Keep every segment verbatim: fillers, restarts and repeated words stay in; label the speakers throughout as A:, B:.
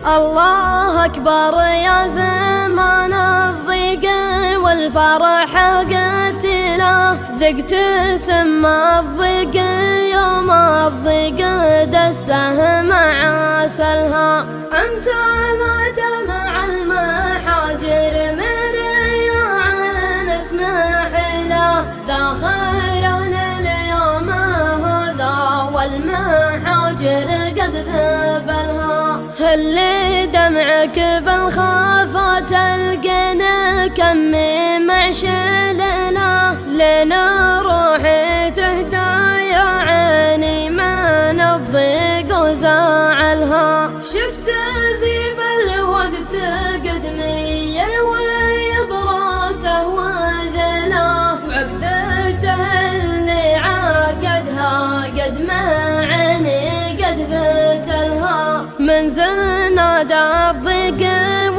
A: الله أكبر يا زمان الضيق والفرح قتله، ذقت سم الضيق يوم الضيق دسه مع سلها. أنت دمع المحاجر من رياعٍ اسمح له، ذا خير لليوم هذا والمحاجر قد ذبلها. اللي دمعك بالخافات القنا كمي معشلنا، لنا روحي تهدى يا عيني من الضيق وزعلها. شفت ذيب الوقت قدمي يروي براسه وذله، وعقدته اللي عقدها قد ما عيني قد فتلها. من زناد الضيق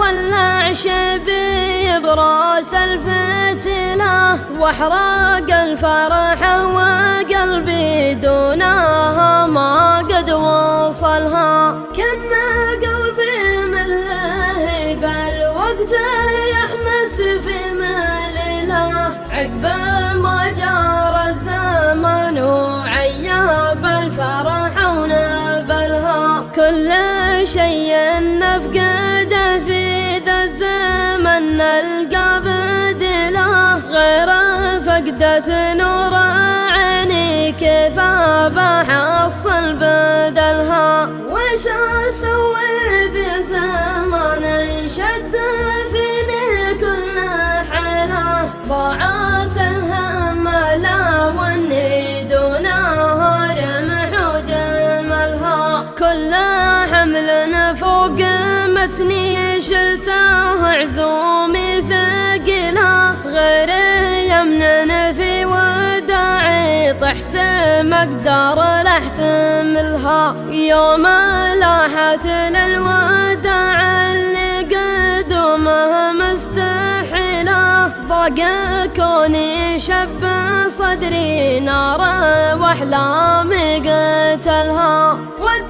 A: والعشب براس الفتلة، واحرق الفرح وقلبي دونها ما قد وصلها. كنا قلبي من لهيب الوقت يحمس في مليله، عقب ما جار الزمن وعياب الفرح ونبلها. كل شيء نفقده في ذا الزمن نلقى بدله، غير فقدة نور عيني كيف بحصل بدلها. وش اسوي في زمان انشد فيني كل حلا، ضاعت الهملة واني دونها رمح وجملها. كل حمل فوق متني شلته عزومي ثقله، غير يمنن في وداعي طحت مقدار لاحتملها. يوم لاحت للوداع اللي قدومه مستحيله، ضاق كوني شب صدري نار واحلامي قتلها.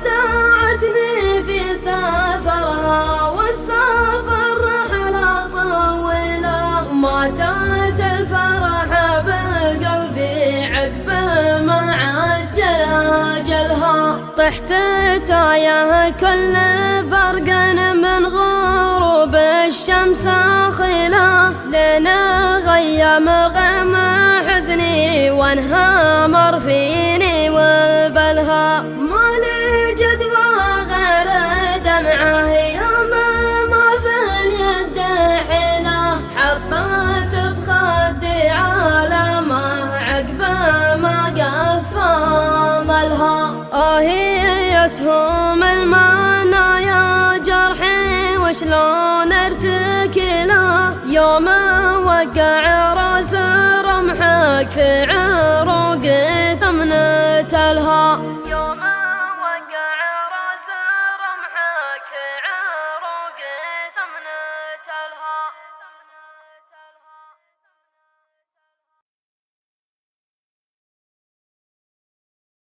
A: ودعتني في سفرها والسفر رحلة طويلة، ماتت الفرح بقلبي عقب ما عجل أجلها. طحت تايه كل برق من غروب الشمس خيله، لنا غيم غم حزني وانهمر فيني وبلها. مالي جدوى غير دمعه يوم ما في اليد حيله، حطت بخدي عالمه عقب ما قفى ملها. آهي يسهم المنايا جرحي وشلون ارتكله، يوم وقع راس رمحك في عروقي ثمن تلها.